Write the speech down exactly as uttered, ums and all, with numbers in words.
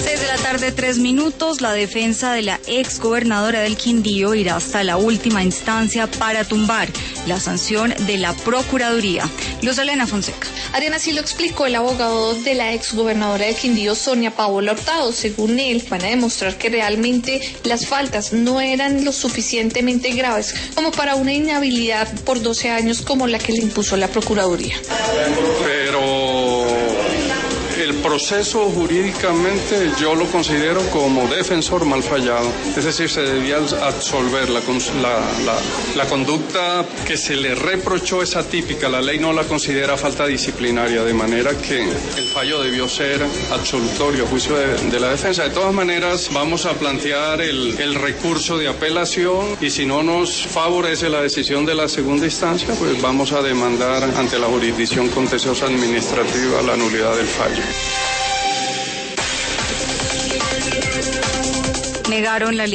seis de la tarde, tres minutos, la defensa de la ex gobernadora del Quindío irá hasta la última instancia para tumbar la sanción de la Procuraduría. Luz Elena Fonseca. Adriana, así lo explicó el abogado de la ex gobernadora del Quindío, Sonia Paola Hurtado. Según él, van a demostrar que realmente las faltas no eran lo suficientemente graves como para una inhabilidad por doce años como la que le impuso la Procuraduría. Pero el proceso jurídicamente yo lo considero como defensor mal fallado, es decir, se debía absolver la, la, la, la conducta que se le reprochó es atípica, la ley no la considera falta disciplinaria, de manera que el fallo debió ser absolutorio a juicio de, de la defensa. De todas maneras vamos a plantear el, el recurso de apelación y si no nos favorece la decisión de la segunda instancia, pues vamos a demandar ante la jurisdicción contenciosa administrativa la nulidad del fallo. Negaron la